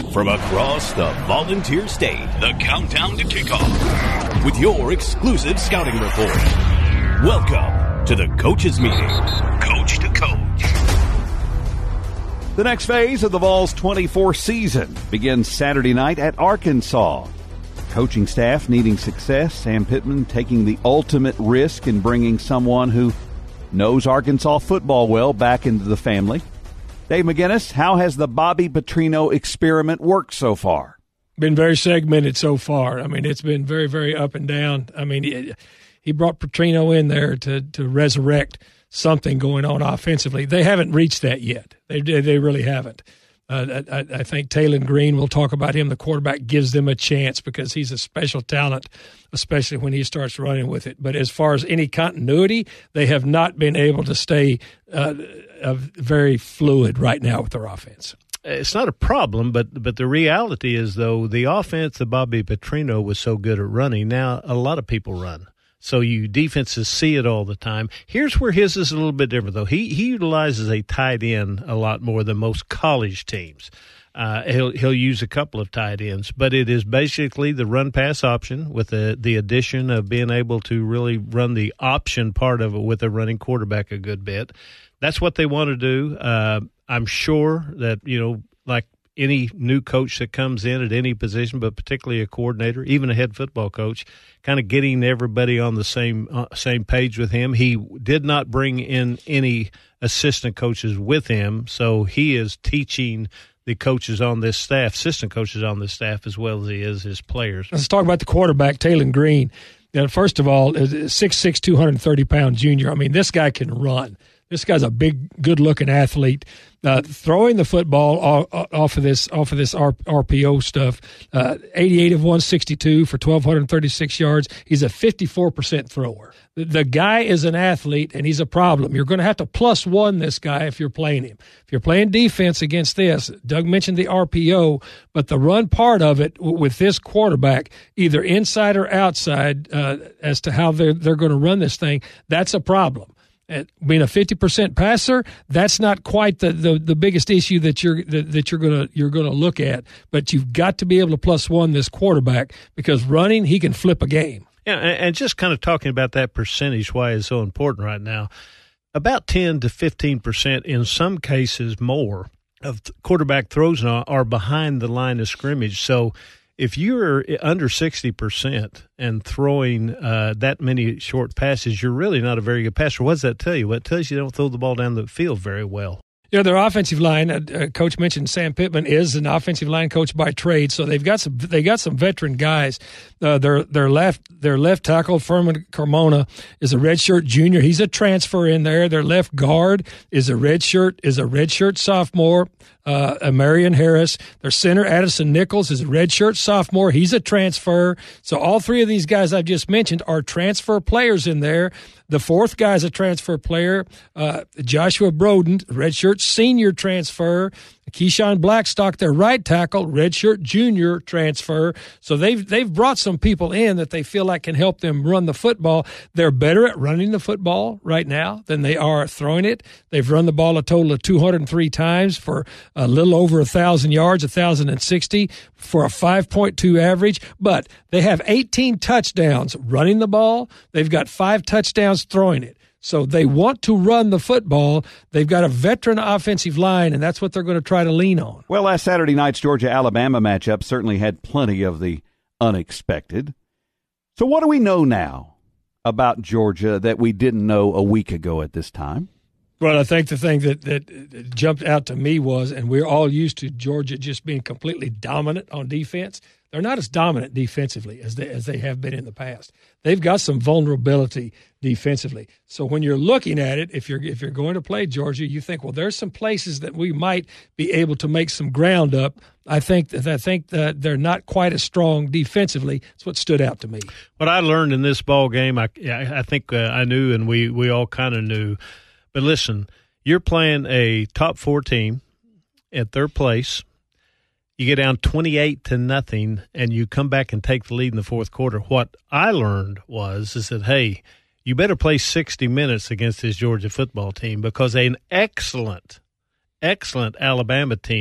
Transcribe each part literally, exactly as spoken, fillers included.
From across the Volunteer State, the countdown to kickoff with your exclusive scouting report. Welcome to the Coaches Meeting, Coach to Coach. The next phase of the Vols twenty-four season begins Saturday night at Arkansas. Coaching staff needing success, Sam Pittman taking the ultimate risk in bringing someone who knows Arkansas football well back into the family. Dave McGinnis, how has the Bobby Petrino experiment worked so far? Been very segmented so far. I mean, it's been very, very up and down. I mean, he, he brought Petrino in there to to resurrect something going on offensively. They haven't reached that yet. They they really haven't. Uh, I, I think Taylon Green, we'll talk about him, the quarterback, gives them a chance because he's a special talent, especially when he starts running with it. But as far as any continuity, they have not been able to stay uh, uh, very fluid right now with their offense. It's not a problem, but but the reality is, though, the offense that Bobby Petrino was so good at running, now a lot of people run. So you defenses see it all the time. Here's where his is a little bit different, though. He he utilizes a tight end a lot more than most college teams. Uh, he'll he'll use a couple of tight ends, but it is basically the run pass option with the the addition of being able to really run the option part of it with a running quarterback a good bit. That's what they want to do. Uh, I'm sure that, you know, like any new coach that comes in at any position, but particularly a coordinator, even a head football coach, kind of getting everybody on the same uh, same page with him. He did not bring in any assistant coaches with him, so he is teaching the coaches on this staff, assistant coaches on this staff, as well as he is his players. Let's talk about the quarterback, Taylon Green. You know, first of all, six six, two hundred thirty pound junior. I mean, this guy can run. This guy's a big, good-looking athlete. Uh, throwing the football off of this off of this R P O stuff, uh, eighty-eight of one sixty-two for one thousand two hundred thirty-six yards. He's a fifty-four percent thrower. The, the guy is an athlete, and he's a problem. You're going to have to plus one this guy if you're playing him. If you're playing defense against this, Doug mentioned the R P O, but the run part of it with this quarterback, either inside or outside, uh, as to how they're they're going to run this thing, that's a problem. At being a fifty percent passer, that's not quite the, the, the biggest issue that you're that, that you're gonna you're gonna look at. But you've got to be able to plus one this quarterback because running, he can flip a game. Yeah, and just kind of talking about that percentage, why it's so important right now. About ten to fifteen percent, in some cases more, of quarterback throws are behind the line of scrimmage. So if you're under sixty percent and throwing uh, that many short passes, you're really not a very good passer. What does that tell you? Well, it tells you you don't throw the ball down the field very well. You know, their offensive line, uh, uh, Coach mentioned Sam Pittman is an offensive line coach by trade, so they've got some they got some veteran guys. Uh, their their left their left tackle, Furman Carmona, is a redshirt junior. He's a transfer in there. Their left guard is a redshirt is a redshirt sophomore, uh, Marion Harris. Their center, Addison Nichols, is a redshirt sophomore. He's a transfer. So all three of these guys I've just mentioned are transfer players in there. The fourth guy is a transfer player, uh, Joshua Broden, redshirt senior transfer. Keyshawn Blackstock, their right tackle, redshirt junior transfer. So they've they've brought some people in that they feel like can help them run the football. They're better at running the football right now than they are throwing it. They've run the ball a total of two hundred three times for a little over one thousand yards, one thousand sixty for a five point two average. But they have eighteen touchdowns running the ball. They've got five touchdowns throwing it. So they want to run the football. They've got a veteran offensive line, and that's what they're going to try to lean on. Well, last Saturday night's Georgia-Alabama matchup certainly had plenty of the unexpected. So what do we know now about Georgia that we didn't know a week ago at this time? Well, I think the thing that, that jumped out to me was, and we're all used to Georgia just being completely dominant on defense. They're not as dominant defensively as they, as they have been in the past. They've got some vulnerability defensively. So when you're looking at it, if you're if you're going to play Georgia, you think, well, there's some places that we might be able to make some ground up. I think that I think that they're not quite as strong defensively. That's what stood out to me. What I learned in this ball game, I I think uh, I knew, and we we all kind of knew. But listen, you're playing a top four team at third place. You get down twenty-eight to nothing, and you come back and take the lead in the fourth quarter. What I learned was is that, hey, you better play sixty minutes against this Georgia football team because an excellent, excellent Alabama team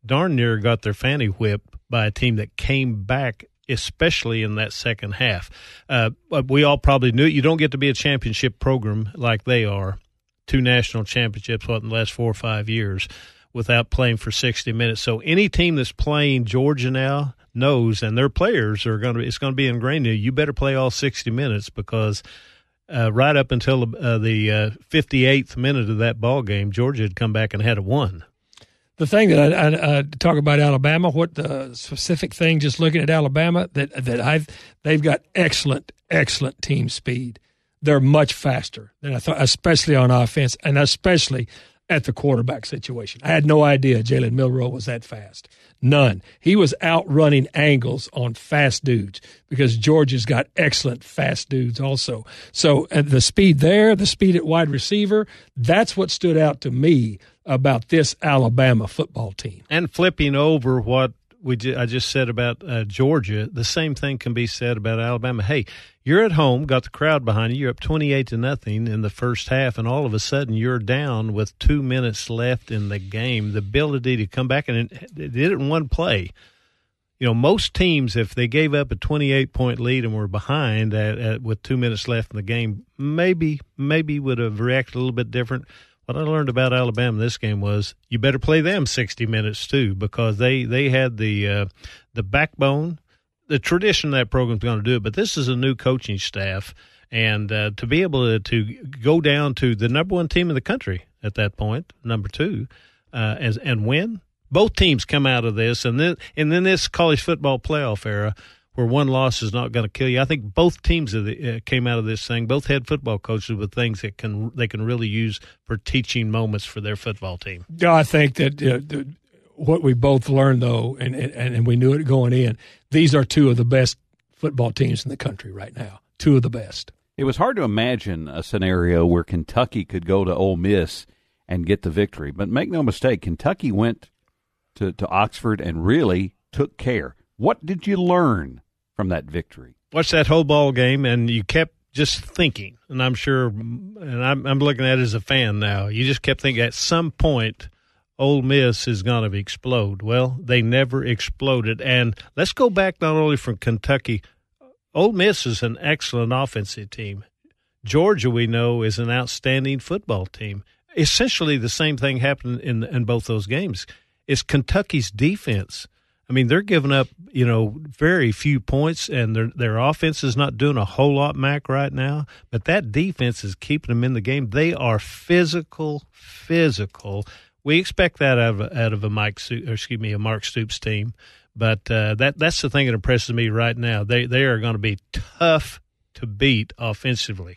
darn near got their fanny whipped by a team that came back, especially in that second half. Uh, we all probably knew it. You don't get to be a championship program like they are, two national championships, what, in the last four or five years, without playing for sixty minutes. So any team that's playing Georgia now knows, and their players are going to, it's going to be ingrained in you, you better play all sixty minutes, because uh, right up until uh, the uh, fifty-eighth minute of that ball game, Georgia had come back and had a one. The thing that I, I, I talk about Alabama, what the specific thing, just looking at Alabama, that that I've they've got excellent, excellent team speed. They're much faster than I thought, especially on offense, and especially at the quarterback situation. I had no idea Jalen Milroe was that fast. None. He was outrunning angles on fast dudes, because Georgia's got excellent fast dudes also. So uh, the speed there, the speed at wide receiver, that's what stood out to me about this Alabama football team. And flipping over what we ju- I just said about uh, Georgia, the same thing can be said about Alabama. Hey, you're at home, got the crowd behind you, you're up twenty-eight to nothing in the first half, and all of a sudden you're down with two minutes left in the game. The ability to come back, and it, it did it in one play. You know, most teams, if they gave up a twenty-eight point lead and were behind at, at, with two minutes left in the game, maybe maybe would have reacted a little bit different. What I learned about Alabama this game was you better play them sixty minutes too, because they, they had the uh, the backbone. The tradition of that program's going to do it, but this is a new coaching staff, and uh, to be able to, to go down to the number one team in the country at that point, number two, uh, as, and win. Both teams come out of this, and then and then this college football playoff era, where one loss is not going to kill you. I think both teams of the, uh, came out of this thing. Both head football coaches with things that can they can really use for teaching moments for their football team. Yeah, I think that uh, the, what we both learned, though, and, and and we knew it going in, these are two of the best football teams in the country right now. Two of the best. It was hard to imagine a scenario where Kentucky could go to Ole Miss and get the victory. But make no mistake, Kentucky went to, to Oxford and really took care. What did you learn from that victory? Watch that whole ball game, and you kept just thinking, and I'm sure, and I'm, I'm looking at it as a fan now, you just kept thinking at some point Ole Miss is going to explode. Well, they never exploded. And let's go back not only from Kentucky. Ole Miss is an excellent offensive team. Georgia, we know, is an outstanding football team. Essentially the same thing happened in, in both those games. It's Kentucky's defense. I mean, they're giving up, you know, very few points, and their their offense is not doing a whole lot, Mac, right now. But that defense is keeping them in the game. They are physical, physical. We expect that out of out of a Mike, or excuse me, a Mark Stoops team. But uh, that that's the thing that impresses me right now. They they are going to be tough to beat offensively.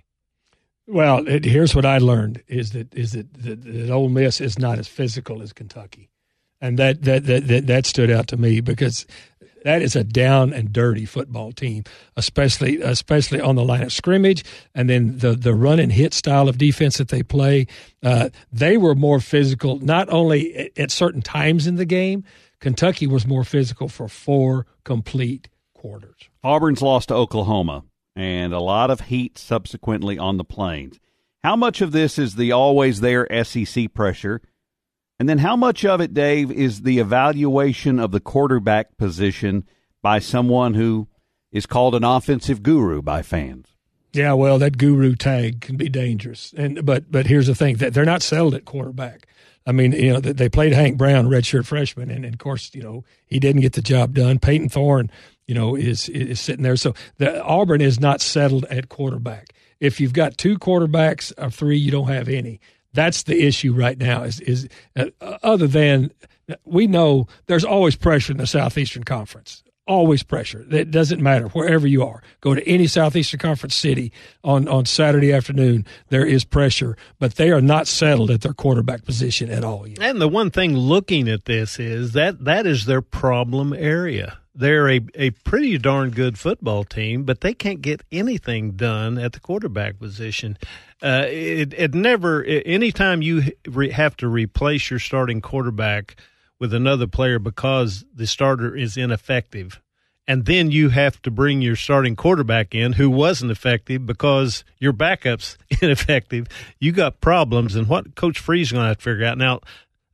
Well, it, here's what I learned: is that is that, that, that Ole Miss is not as physical as Kentucky. And that, that that that that stood out to me, because that is a down and dirty football team, especially especially on the line of scrimmage, and then the the run and hit style of defense that they play. Uh, they were more physical, not only at, at certain times in the game. Kentucky was more physical for four complete quarters. Auburn's lost to Oklahoma, and a lot of heat subsequently on the Plains. How much of this is the always there S E C pressure? And then how much of it, Dave, is the evaluation of the quarterback position by someone who is called an offensive guru by fans? Yeah, well, that guru tag can be dangerous. And but but here's the thing, that they're not settled at quarterback. I mean, you know, they played Hank Brown, redshirt freshman, and, and of course, you know, he didn't get the job done. Peyton Thorne, you know, is is sitting there. So the Auburn is not settled at quarterback. If you've got two quarterbacks or three, you don't have any. That's the issue right now. Is is uh, other than we know there's always pressure in the Southeastern Conference. Always pressure. It doesn't matter wherever you are. Go to any Southeastern Conference city on, on Saturday afternoon. There is pressure, but they are not settled at their quarterback position at all yet. And the one thing looking at this is that that is their problem area. They're a, a pretty darn good football team, but they can't get anything done at the quarterback position. Uh, it, it never, anytime you re, have to replace your starting quarterback with another player because the starter is ineffective, and then you have to bring your starting quarterback in who wasn't effective because your backup's ineffective, you got problems. And what Coach Freeze is going to have to figure out now,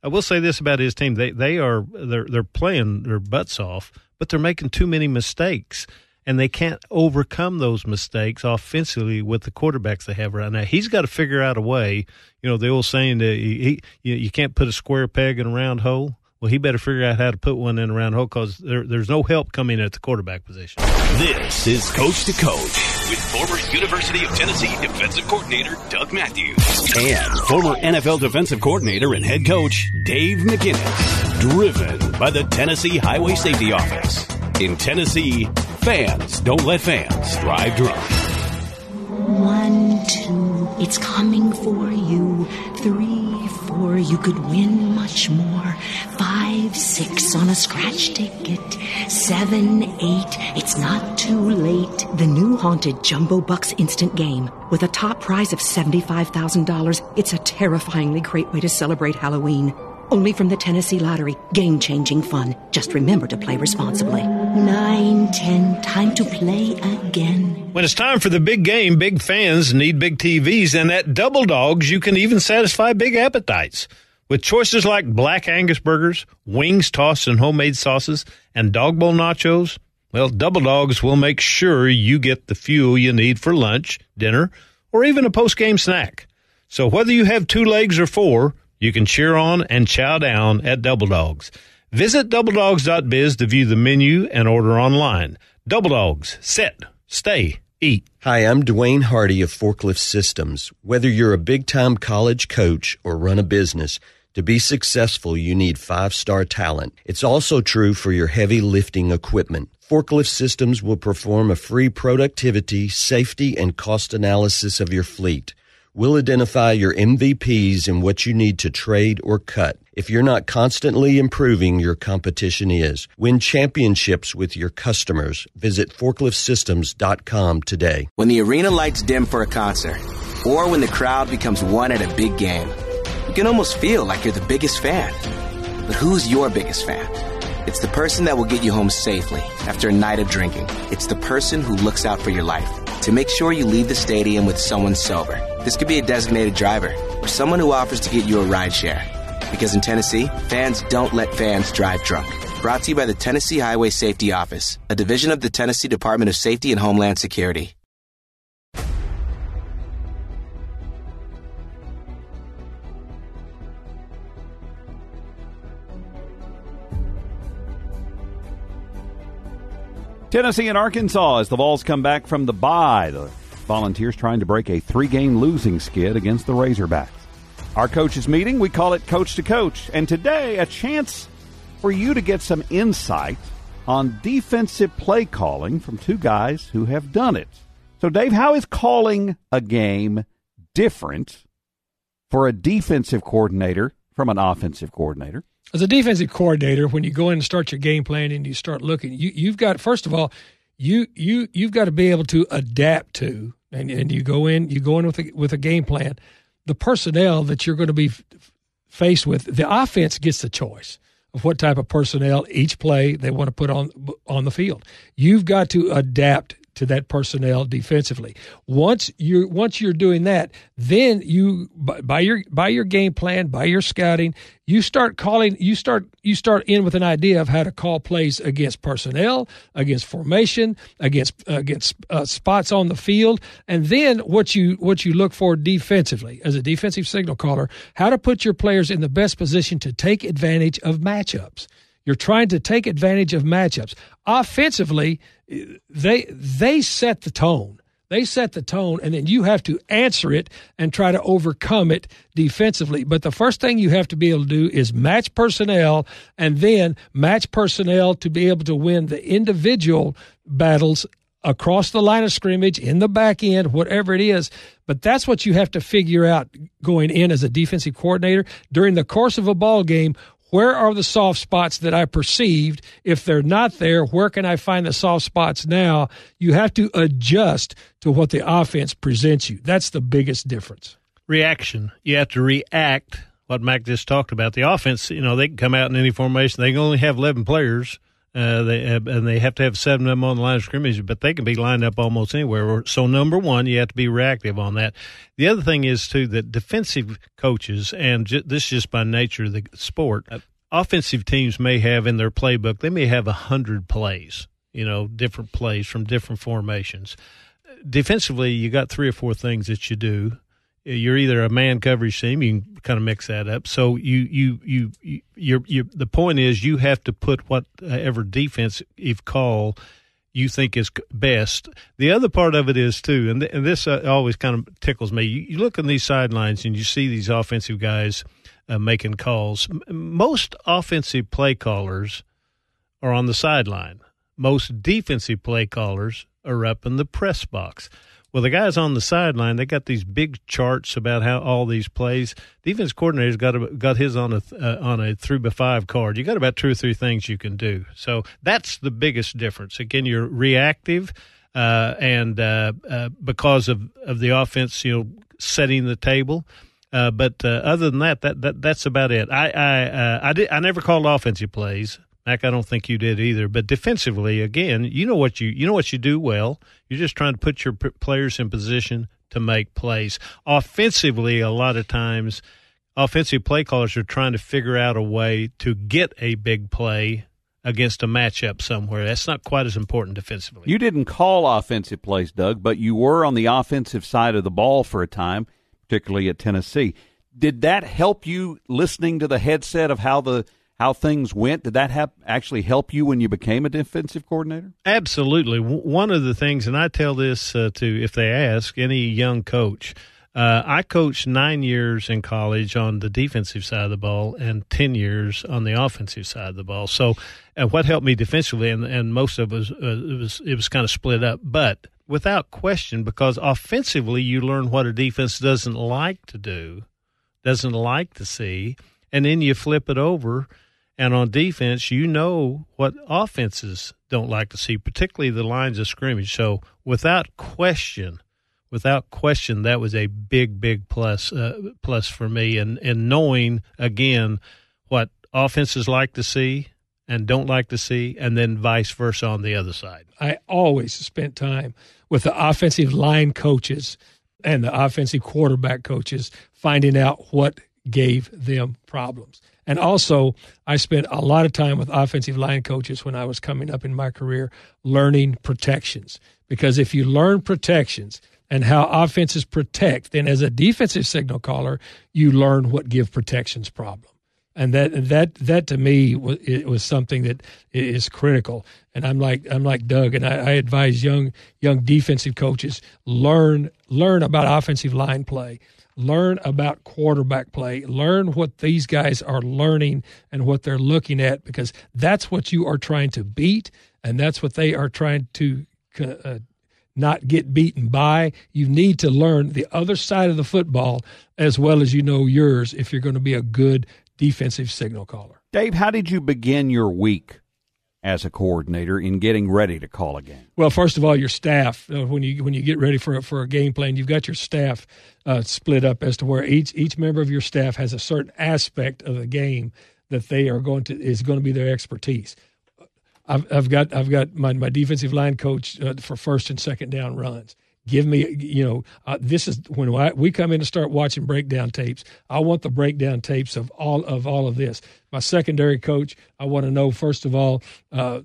I will say this about his team: they they are they're they're playing their butts off, but they're making too many mistakes, and they can't overcome those mistakes offensively with the quarterbacks they have right now. He's got to figure out a way. You know, the old saying that he, he you can't put a square peg in a round hole. Well, he better figure out how to put one in a round hole because there, there's no help coming at the quarterback position. This is Coach to Coach with former University of Tennessee defensive coordinator Doug Matthews and former N F L defensive coordinator and head coach Dave McGinnis. Driven by the Tennessee Highway Safety Office. In Tennessee, fans don't let fans drive drunk. One, two, it's coming for you. Three, four, you could win much more. Five, six on a scratch ticket. Seven, eight, it's not too late. The new Haunted Jumbo Bucks instant game. With a top prize of seventy-five thousand dollars, it's a terrifyingly great way to celebrate Halloween. Only from the Tennessee Lottery. Game-changing fun. Just remember to play responsibly. Nine, ten, time to play again. When it's time for the big game, big fans need big T Vs, and at Double Dogs, you can even satisfy big appetites. With choices like Black Angus burgers, wings tossed in homemade sauces, and dog bowl nachos, well, Double Dogs will make sure you get the fuel you need for lunch, dinner, or even a post-game snack. So whether you have two legs or four, you can cheer on and chow down at Double Dogs. Visit double dogs dot biz to view the menu and order online. Double Dogs. Set. Stay. Eat. Hi, I'm Dwayne Hardy of Forklift Systems. Whether you're a big-time college coach or run a business, to be successful, you need five-star talent. It's also true for your heavy lifting equipment. Forklift Systems will perform a free productivity, safety, and cost analysis of your fleet. We'll identify your M V Ps and what you need to trade or cut. If you're not constantly improving, your competition is. Win championships with your customers. Visit forklift systems dot com today. When the arena lights dim for a concert, or when the crowd becomes one at a big game, you can almost feel like you're the biggest fan. But who's your biggest fan? It's the person that will get you home safely after a night of drinking. It's the person who looks out for your life to make sure you leave the stadium with someone sober. This could be a designated driver or someone who offers to get you a ride share. Because in Tennessee, fans don't let fans drive drunk. Brought to you by the Tennessee Highway Safety Office, a division of the Tennessee Department of Safety and Homeland Security. Tennessee and Arkansas as the Vols come back from the bye. The Volunteers trying to break a three-game losing skid against the Razorbacks. Our coaches meeting, we call it Coach to Coach. And today, a chance for you to get some insight on defensive play calling from two guys who have done it. So, Dave, how is calling a game different for a defensive coordinator from an offensive coordinator? As a defensive coordinator, when you go in and start your game plan and you start looking, you, you've got, first of all, you you you've got to be able to adapt to, and, and you go in you go in with a, with a game plan, the personnel that you're going to be f- faced with. The offense gets the choice of what type of personnel each play they want to put on on the field. You've got to adapt to that personnel defensively. Once you once you're doing that, then you by your by your game plan, by your scouting, you start calling. You start you start in with an idea of how to call plays against personnel, against formation, against uh, against uh, spots on the field, and then what you what you look for defensively as a defensive signal caller, how to put your players in the best position to take advantage of matchups. You're trying to take advantage of matchups. Offensively, they they set the tone. They set the tone, and then you have to answer it and try to overcome it defensively. But the first thing you have to be able to do is match personnel, and then match personnel to be able to win the individual battles across the line of scrimmage, in the back end, whatever it is. But that's what you have to figure out going in as a defensive coordinator. During the course of a ball game, where are the soft spots that I perceived? If they're not there, where can I find the soft spots now? You have to adjust to what the offense presents you. That's the biggest difference. Reaction. You have to react, what Mac just talked about. The offense, you know, they can come out in any formation. They can only have eleven players. Uh, they have, and they have to have seven of them on the line of scrimmage, but they can be lined up almost anywhere. So number one, you have to be reactive on that. The other thing is too that defensive coaches, and ju- this is just by nature of the sport, uh, offensive teams may have in their playbook, they may have a hundred plays, you know, different plays from different formations. Defensively, you got three or four things that you do. You're either a man coverage team, you can kind of mix that up. So you, you, you, you you're, you're, the point is you have to put whatever defensive call you think is best. The other part of it is too, and, th- and this uh, always kind of tickles me. You, you look on these sidelines and you see these offensive guys uh, making calls. M- most offensive play callers are on the sideline. Most defensive play callers are up in the press box. Well, the guys on the sideline, they got these big charts about how all these plays. Defense coordinator's got a, got his on a uh, on a three by five card. You got about two or three things you can do. So that's the biggest difference. Again, you're reactive, uh, and uh, uh, because of, of the offense, you know, setting the table. Uh, but uh, other than that, that, that that's about it. I I uh, I did I never called offensive plays. Mac, I don't think you did either. But defensively, again, you know what you you know what you do well. You're just trying to put your p- players in position to make plays. Offensively, a lot of times, offensive play callers are trying to figure out a way to get a big play against a matchup somewhere. That's not quite as important defensively. You didn't call offensive plays, Doug, but you were on the offensive side of the ball for a time, particularly at Tennessee. Did that help you listening to the headset of how the how things went? Did that have, actually help you when you became a defensive coordinator? Absolutely. W- one of the things, and I tell this uh, to, if they ask, any young coach, uh, I coached nine years in college on the defensive side of the ball and ten years on the offensive side of the ball. So uh, what helped me defensively, and, and most of it was, uh, it was, it was kind of split up, but without question, because offensively you learn what a defense doesn't like to do, doesn't like to see, and then you flip it over. And on defense, you know what offenses don't like to see, particularly the lines of scrimmage. So without question, without question, that was a big, big plus uh, plus for me. And, and knowing, again, what offenses like to see and don't like to see, and then vice versa on the other side. I always spent time with the offensive line coaches and the offensive quarterback coaches finding out what gave them problems. And also, I spent a lot of time with offensive line coaches when I was coming up in my career learning protections. Because if you learn protections and how offenses protect, then as a defensive signal caller, you learn what give protections problem. And that that that to me was, it was something that is critical. And I'm like I'm like Doug, and I, I advise young young defensive coaches learn learn about offensive line play. Learn about quarterback play. Learn what these guys are learning and what they're looking at, because that's what you are trying to beat, and that's what they are trying to uh, not get beaten by. You need to learn the other side of the football as well as you know yours if you're going to be a good defensive signal caller. Dave, how did you begin your week as a coordinator in getting ready to call a game? Well, first of all, your staff. Uh, when you when you get ready for a, for a game plan, you've got your staff uh, split up as to where each each member of your staff has a certain aspect of the game that they are going to is going to be their expertise. I've I've got I've got my, my defensive line coach uh, for first and second down runs. Give me, you know, uh, this is when I, we come in to start watching breakdown tapes. I want the breakdown tapes of all of all of this. My secondary coach, I want to know first of all, uh,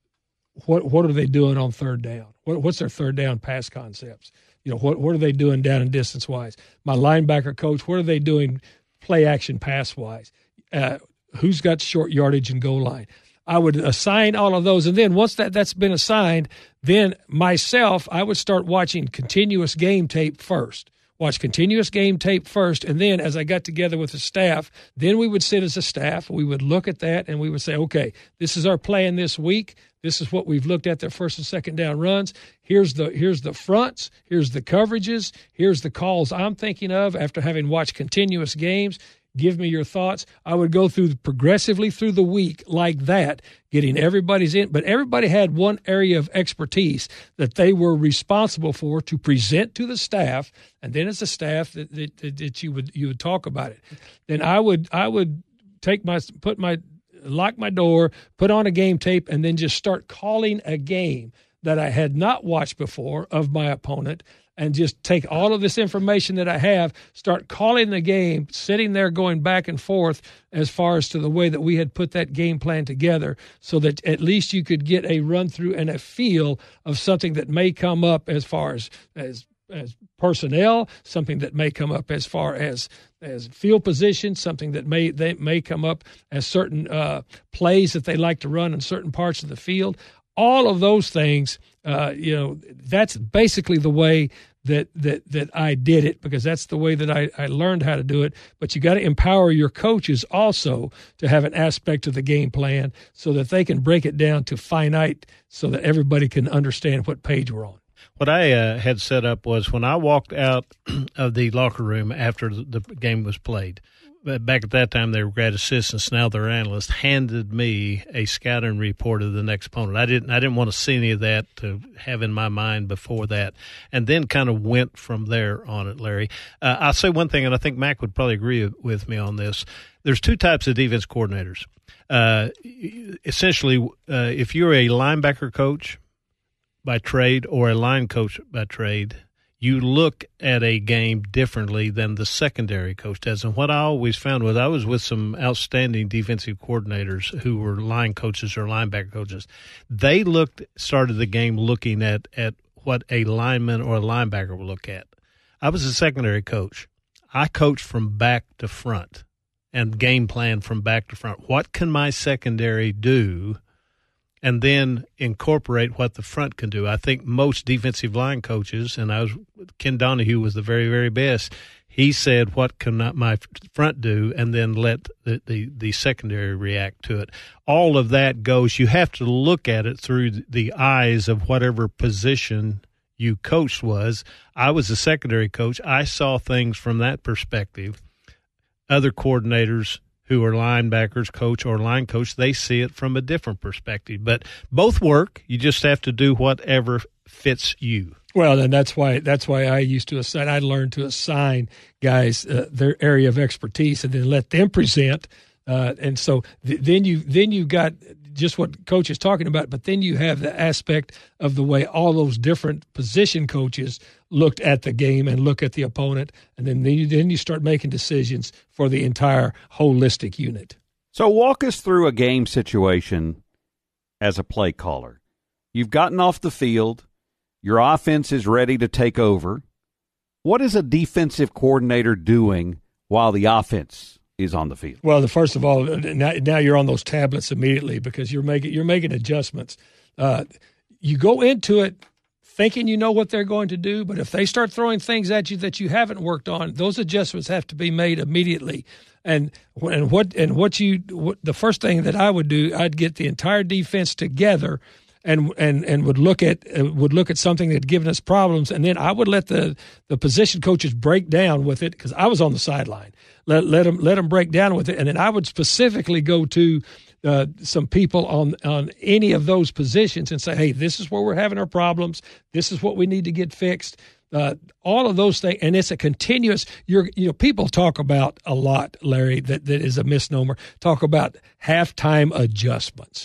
what what are they doing on third down? What, what's their third down pass concepts? You know, what what are they doing down and distance wise? My linebacker coach, what are they doing play action pass wise? Uh, who's got short yardage and goal line? I would assign all of those. And then once that, that's been assigned, then myself, I would start watching continuous game tape first. Watch continuous game tape first. And then as I got together with the staff, then we would sit as a staff. We would look at that and we would say, okay, this is our plan this week. This is what we've looked at, their first and second down runs. Here's the here's the fronts. Here's the coverages. Here's the calls I'm thinking of after having watched continuous games. Give me your thoughts. I would go through progressively through the week like that, getting everybody's in. But everybody had one area of expertise that they were responsible for to present to the staff, and then as a staff that, that, that you would you would talk about it. Then I would I would take my put my lock my door, put on a game tape, and then just start calling a game that I had not watched before of my opponent, and just take all of this information that I have, start calling the game, sitting there going back and forth as far as to the way that we had put that game plan together, so that at least you could get a run through and a feel of something that may come up as far as as as personnel, something that may come up as far as as field position, something that may they may come up as certain uh, plays that they like to run in certain parts of the field. All of those things, uh, you know, that's basically the way that that that I did it, because that's the way that I, I learned how to do it. But you got to empower your coaches also to have an aspect of the game plan so that they can break it down to finite, so that everybody can understand what page we're on. What I uh, had set up was when I walked out of the locker room after the game was played, back at that time they were grad assistants, now they're analysts, handed me a scouting report of the next opponent. I didn't I didn't want to see any of that to have in my mind before that, and then kind of went from there on it, Larry. Uh, I'll say one thing, and I think Mac would probably agree with me on this. There's two types of defense coordinators. Uh, essentially, uh, if you're a linebacker coach by trade or a line coach by trade, you look at a game differently than the secondary coach does. And what I always found was I was with some outstanding defensive coordinators who were line coaches or linebacker coaches. They looked started the game looking at, at what a lineman or a linebacker would look at. I was a secondary coach. I coached from back to front and game plan from back to front. What can my secondary do? And then incorporate what the front can do. I think most defensive line coaches, and I was Ken Donahue was the very, very best. He said, "What can my front do?" and then let the, the, the secondary react to it. All of that goes. You have to look at it through the eyes of whatever position you coached was. I was a secondary coach. I saw things from that perspective. Other coordinators who are linebackers coach or line coach, they see it from a different perspective. But both work. You just have to do whatever fits you. Well, and that's why that's why I used to assign. I learned to assign guys uh, their area of expertise and then let them present. Uh, and so th- then you then you got just what Coach is talking about, but then you have the aspect of the way all those different position coaches looked at the game and look at the opponent, and then then you, then you start making decisions for the entire holistic unit. So walk us through a game situation as a play caller. You've gotten off the field. Your offense is ready to take over. What is a defensive coordinator doing while the offense is on the field? Well, the first of all, now, now you're on those tablets immediately because you're making you're making adjustments. Uh, you go into it thinking you know what they're going to do, but if they start throwing things at you that you haven't worked on, those adjustments have to be made immediately. And and what and what you what, the first thing that I would do, I'd get the entire defense together. And, and and would look at uh, would look at something that had given us problems, and then I would let the, the position coaches break down with it because I was on the sideline. Let let them let them break down with it, and then I would specifically go to uh, some people on on any of those positions and say, hey, this is where we're having our problems. This is what we need to get fixed. Uh, all of those things, and it's a continuous. You're, you know, people talk about a lot, Larry. That that is a misnomer. Talk about halftime adjustments.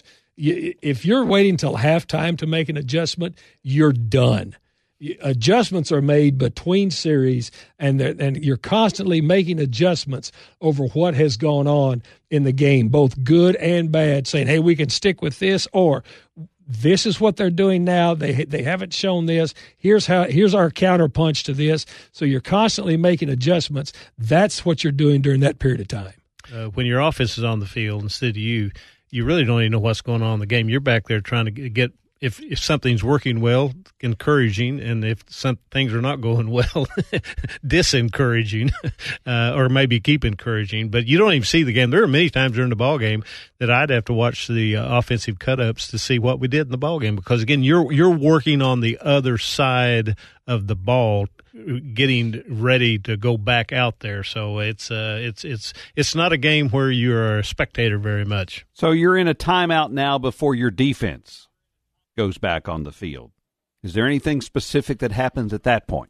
If you're waiting till halftime to make an adjustment, you're done. Adjustments are made between series, and and you're constantly making adjustments over what has gone on in the game, both good and bad, saying, hey, we can stick with this, or this is what they're doing now. They they haven't shown this. Here's how. Here's our counterpunch to this. So you're constantly making adjustments. That's what you're doing during that period of time. Uh, when your offense is on the field instead of you, you really don't even know what's going on in the game. You're back there trying to get, if, if something's working well, encouraging, and if some things are not going well, disencouraging, uh, or maybe keep encouraging. But you don't even see the game. There are many times during the ball game that I'd have to watch the uh, offensive cut-ups to see what we did in the ball game because, again, you're you're working on the other side of the ball, getting ready to go back out there. So it's uh, it's it's it's not a game where you're a spectator very much. So you're in a timeout now before your defense goes back on the field. Is there anything specific that happens at that point?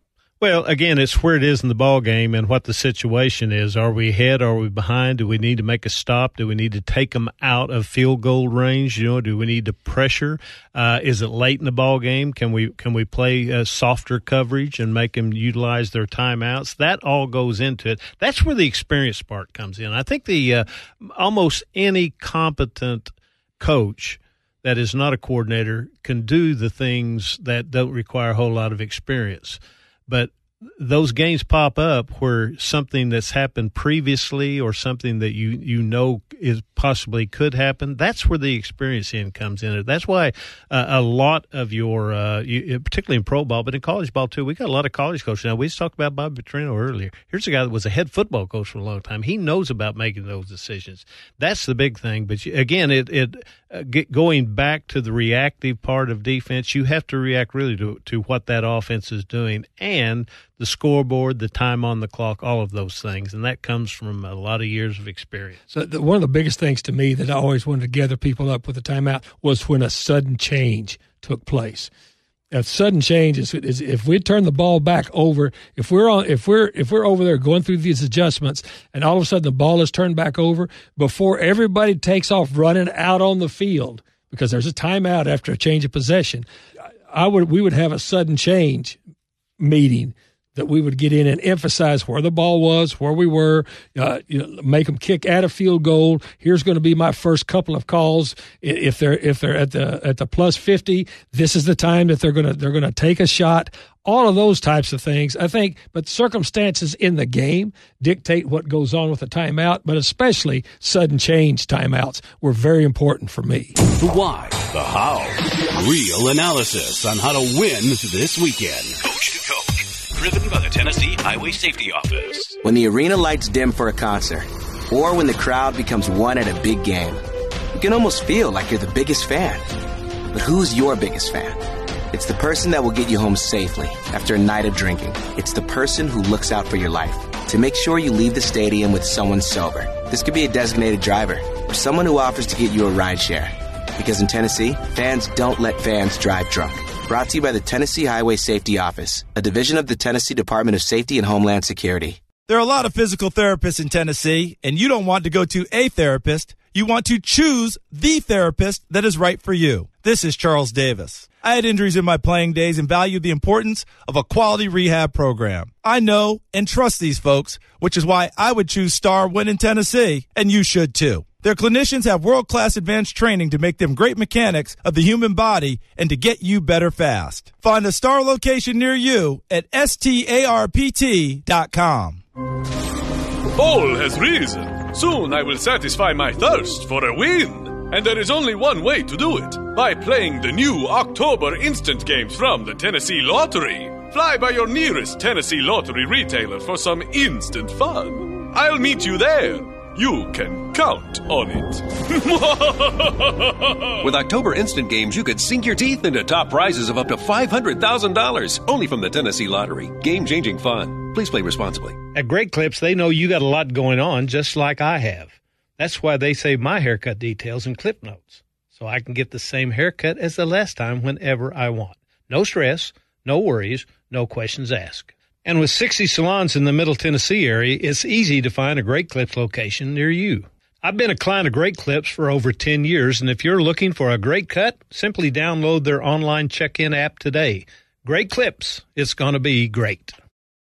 Well, again, it's where it is in the ball game and what the situation is. Are we ahead? Are we behind? Do we need to make a stop? Do we need to take them out of field goal range? You know, do we need to pressure? Uh, is it late in the ball game? Can we can we play uh, softer coverage and make them utilize their timeouts? That all goes into it. That's where the experience part comes in. I think the uh, almost any competent coach that is not a coordinator can do the things that don't require a whole lot of experience. But those games pop up where something that's happened previously or something that you, you know is possibly could happen, that's where the experience end comes in. That's why uh, a lot of your, uh, you, particularly in pro ball, but in college ball too, we got a lot of college coaches now. We just talked about Bobby Petrino earlier. Here's a guy that was a head football coach for a long time. He knows about making those decisions. That's the big thing. But you, again, it, it uh, get, going back to the reactive part of defense, you have to react really to, to what that offense is doing and the scoreboard, the time on the clock, all of those things. And that comes from a lot of years of experience. So the, one of the biggest things to me that I always wanted to gather people up with a timeout was when a sudden change took place. A sudden change is, is if we turn the ball back over, if we're on, if we're if we're over there going through these adjustments, and all of a sudden the ball is turned back over before everybody takes off running out on the field because there's a timeout after a change of possession, I would we would have a sudden change meeting that we would get in and emphasize where the ball was, where we were, uh, you know, make them kick at a field goal. Here's going to be my first couple of calls. If they're if they're at the at the plus fifty, this is the time that they're going to they're going to take a shot. All of those types of things, I think. But circumstances in the game dictate what goes on with the timeout. But especially sudden change timeouts were very important for me. The why, the how, real analysis on how to win this weekend. Coach to coach. Driven by the Tennessee Highway Safety Office. When the arena lights dim for a concert, or when the crowd becomes one at a big game, you can almost feel like you're the biggest fan. But who's your biggest fan? It's the person that will get you home safely after a night of drinking. It's the person who looks out for your life to make sure you leave the stadium with someone sober. This could be a designated driver or someone who offers to get you a ride share. Because in Tennessee, fans don't let fans drive drunk. Brought to you by the Tennessee Highway Safety Office, a division of the Tennessee Department of Safety and Homeland Security. There are a lot of physical therapists in Tennessee, and you don't want to go to a therapist. You want to choose the therapist that is right for you. This is Charles Davis. I had injuries in my playing days and valued the importance of a quality rehab program. I know and trust these folks, which is why I would choose Star when in Tennessee, and you should too. Their clinicians have world-class advanced training to make them great mechanics of the human body and to get you better fast. Find a Star location near you at starpt dot com. Fall has risen. Soon I will satisfy my thirst for a win. And there is only one way to do it. By playing the new October Instant Games from the Tennessee Lottery. Fly by your nearest Tennessee Lottery retailer for some instant fun. I'll meet you there. You can count on it. With October Instant Games, you could sink your teeth into top prizes of up to five hundred thousand dollars. Only from the Tennessee Lottery. Game-changing fun. Please play responsibly. At Great Clips, they know you got a lot going on, just like I have. That's why they save my haircut details in clip notes, so I can get the same haircut as the last time whenever I want. No stress, no worries, no questions asked. And with sixty salons in the Middle Tennessee area, it's easy to find a Great Clips location near you. I've been a client of Great Clips for over ten years, and if you're looking for a great cut, simply download their online check-in app today. Great Clips. It's going to be great.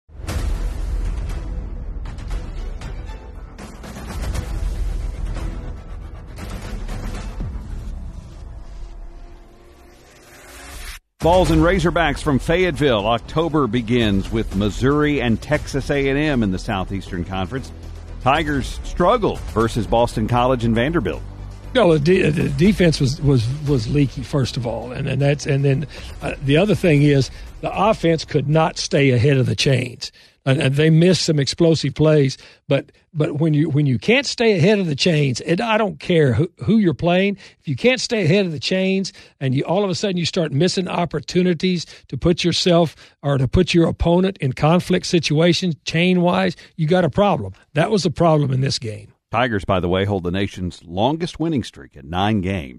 Vols and Razorbacks from Fayetteville. October begins with Missouri and Texas A and M in the Southeastern Conference. Tigers struggled versus Boston College and Vanderbilt. No, the, de- the defense was, was, was leaky, first of all, and and that's and then uh, the other thing is the offense could not stay ahead of the chains, and, and they missed some explosive plays. But but when you when you can't stay ahead of the chains, and I don't care who, who you're playing, if you can't stay ahead of the chains, and you all of a sudden you start missing opportunities to put yourself or to put your opponent in conflict situations, chain wise, you got a problem. That was the problem in this game. Tigers, by the way, hold the nation's longest winning streak at nine games.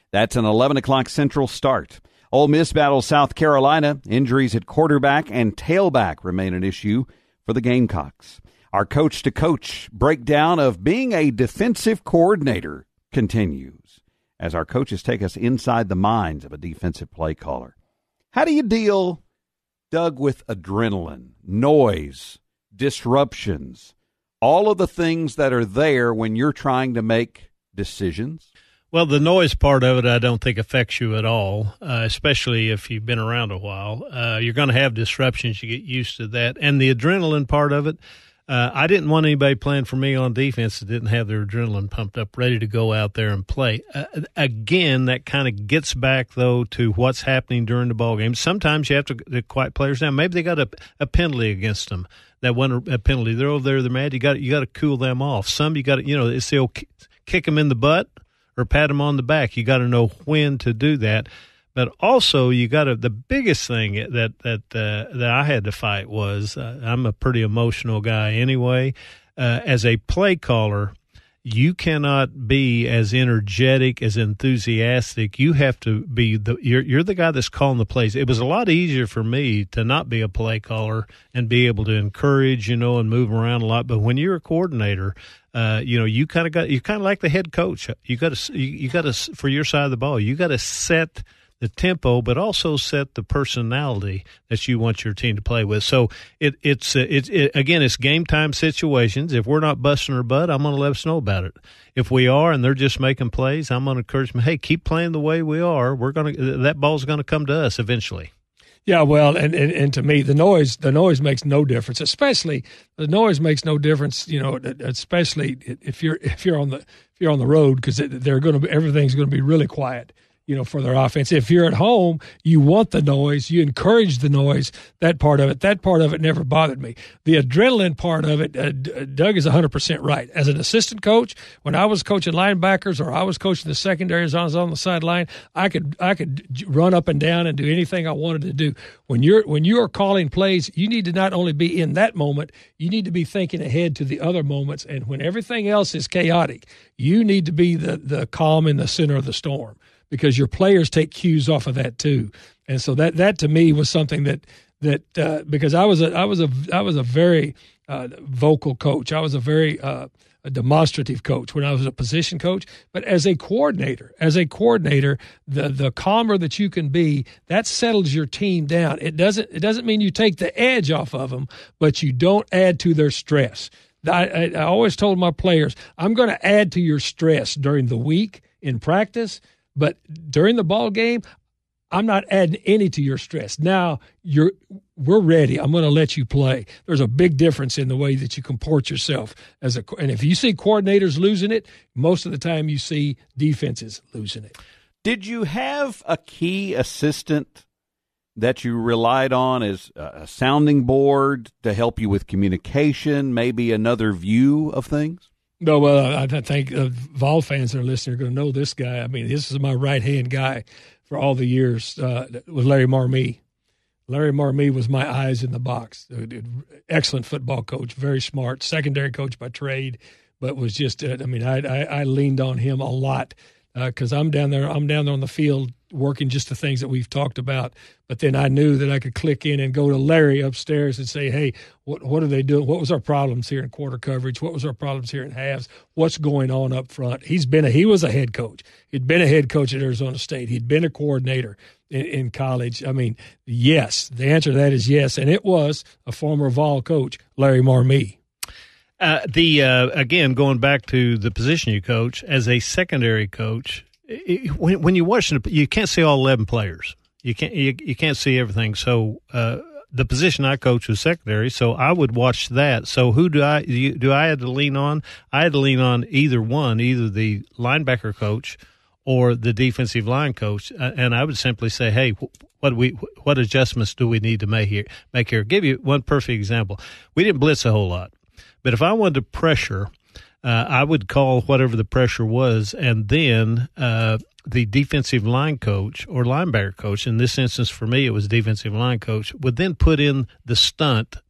That's an eleven o'clock Central start. Ole Miss battles South Carolina. Injuries at quarterback and tailback remain an issue for the Gamecocks. Our coach-to-coach breakdown of being a defensive coordinator continues as our coaches take us inside the minds of a defensive play caller. How do you deal, Doug, with adrenaline, noise, disruptions, all of the things that are there when you're trying to make decisions? Well, the noise part of it I don't think affects you at all, uh, especially if you've been around a while. Uh, you're going to have disruptions. You get used to that. And the adrenaline part of it, uh, I didn't want anybody playing for me on defense that didn't have their adrenaline pumped up, ready to go out there and play. Uh, again, that kind of gets back, though, to what's happening during the ball game. Sometimes you have to, to quiet players down. Maybe they got a, a penalty against them. That one a penalty. They're over there, they're mad. You got you got to cool them off. Some you got to, you know, it's the old kick them in the butt or pat them on the back. You got to know when to do that. But also, you got to. The biggest thing that that uh, that I had to fight was uh, I'm a pretty emotional guy anyway. Uh, as a play caller, you cannot be as energetic, as enthusiastic. You have to be the. You're you're the guy that's calling the plays. It was a lot easier for me to not be a play caller and be able to encourage, you know, and move around a lot. But when you're a coordinator, uh, you know, you kind of got you kind of like the head coach. You got to you, you got to for your side of the ball. You got to set the tempo, but also set the personality that you want your team to play with. So it, it's uh, it, it again, it's game time situations. If we're not busting our butt, I'm going to let us know about it. If we are, and they're just making plays, I'm going to encourage them. Hey, keep playing the way we are. We're going to that ball's going to come to us eventually. Yeah, well, and, and, and to me, the noise the noise makes no difference. Especially the noise makes no difference. You know, especially if you're if you're on the if you're on the road, because they're going to be, everything's going to be really quiet, you know, for their offense. If you're at home, you want the noise, you encourage the noise, that part of it. That part of it never bothered me. The adrenaline part of it, uh, Doug is one hundred percent right. As an assistant coach, when I was coaching linebackers or I was coaching the secondaries, I was on the sideline, I could I could run up and down and do anything I wanted to do. When you're when you are calling plays, you need to not only be in that moment, you need to be thinking ahead to the other moments. And when everything else is chaotic, you need to be the, the calm in the center of the storm, because your players take cues off of that too. And so that, that to me was something that, that, uh, because I was a, I was a, I was a very, uh, vocal coach. I was a very, uh, a demonstrative coach when I was a position coach, but as a coordinator, as a coordinator, the, the calmer that you can be, that settles your team down. It doesn't, it doesn't mean you take the edge off of them, but you don't add to their stress. I, I, I always told my players, I'm going to add to your stress during the week in practice, but during the ball game, I'm not adding any to your stress. Now you're, we're ready. I'm going to let you play. There's a big difference in the way that you comport yourself as a. And if you see coordinators losing it, most of the time you see defenses losing it. Did you have a key assistant that you relied on as a sounding board to help you with communication, maybe another view of things? No, well, I think uh, Vol fans that are listening are going to know this guy. I mean, this is my right-hand guy for all the years, uh, was Larry Marmee. Larry Marmee was my eyes in the box. Excellent football coach, very smart, secondary coach by trade, but was just, uh, I mean, I, I, I leaned on him a lot because uh, I'm down there, I'm down there on the field working just the things that we've talked about. But then I knew that I could click in and go to Larry upstairs and say, hey, what what are they doing? What was our problems here in quarter coverage? What was our problems here in halves? What's going on up front? He's been a, he was a head coach. He'd been a head coach at Arizona State. He'd been a coordinator in, in college. I mean, yes, the answer to that is yes. And it was a former Vol coach, Larry Marmee. Uh, the uh, again, going back to the position you coach, as a secondary coach, it, when, when you watch it, you can't see all eleven players. You can't you, you can't see everything. So uh, the position I coach was secondary, so I would watch that. So who do I do I had to lean on? I had to lean on either one, either the linebacker coach or the defensive line coach, and I would simply say, hey, what we what adjustments do we need to make here? Make here. I'll give you one perfect example. We didn't blitz a whole lot. But if I wanted to pressure, uh, I would call whatever the pressure was, and then uh, the defensive line coach or linebacker coach, in this instance for me it was defensive line coach, would then put in the stunt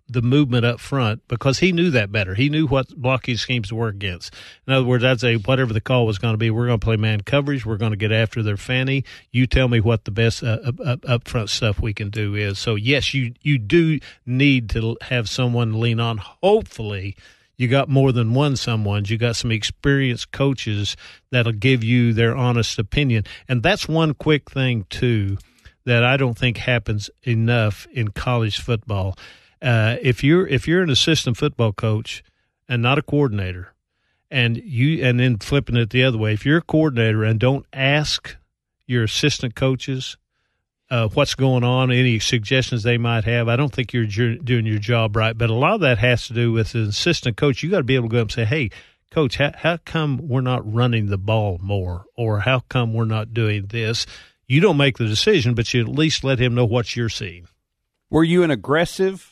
the movement up front because he knew that better. He knew what blocking schemes to work against. In other words, I'd say whatever the call was going to be, we're going to play man coverage. We're going to get after their fanny. You tell me what the best uh, up, up, up front stuff we can do is. So, yes, you, you do need to have someone to lean on. Hopefully, you got more than one someone. You got some experienced coaches that'll give you their honest opinion. And that's one quick thing, too, that I don't think happens enough in college football. Uh, if you're if you're an assistant football coach and not a coordinator, and you and then flipping it the other way, if you're a coordinator and don't ask your assistant coaches uh, what's going on, any suggestions they might have, I don't think you're ju- doing your job right. But a lot of that has to do with an assistant coach. You got to be able to go up and say, "Hey, coach, how, how come we're not running the ball more, or how come we're not doing this?" You don't make the decision, but you at least let him know what you're seeing. Were you an aggressive